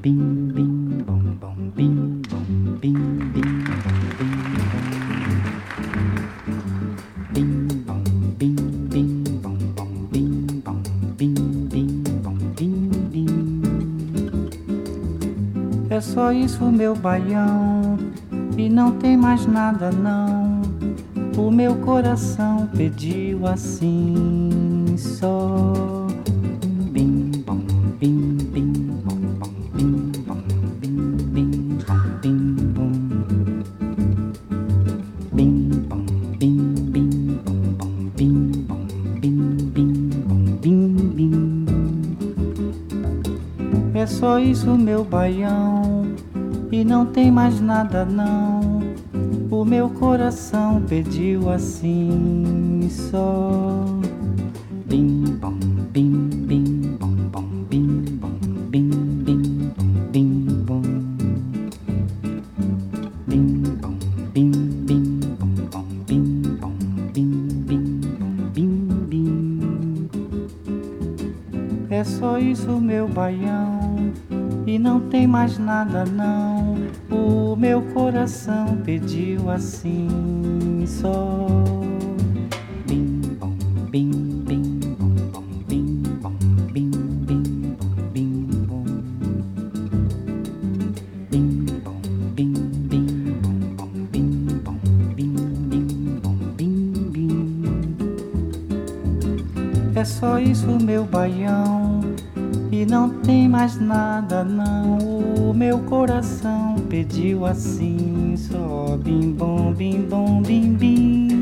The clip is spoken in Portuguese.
bim, bim, bom, bom, bim, bom, bim, bim, bom, bim. Bim, bom, bim, bim, bom, bom, bim, bom, bim, bim, bom, bim, bim. É só isso, meu baião, e não tem mais nada não. O meu coração pediu assim só. Bim, bom, bim, bim, bom, bom, bim, bom, bim, bim, bom, bim, bom. Bim, bom, bim, bim, bom, bom, bim, bom, bim, bim, bom, bim, bim. É só isso, meu baião, e não tem mais nada não. O meu coração pediu assim só. Bim, bom, bim, bim, bom, bom, bim, bom, bim, bim, bom, bim, bom. Bim, bom, bim, bim, bom, bom, bim, bom, bim, bim, bom, bim, bim. É só isso, meu baião, e não tem mais nada não. O meu coração pediu assim só. Bim, bom, bim, bim, bom, bom, bim, bom, bim, bim, bom, bim, bom. Bim, bom, bim, bim, bom, bom, bim, bom, bim, bim, bom, bim, bim. É só isso, meu baião, e não tem mais nada não. O meu coração pediu assim só. Bim, bom, bim, bom, bim, bim.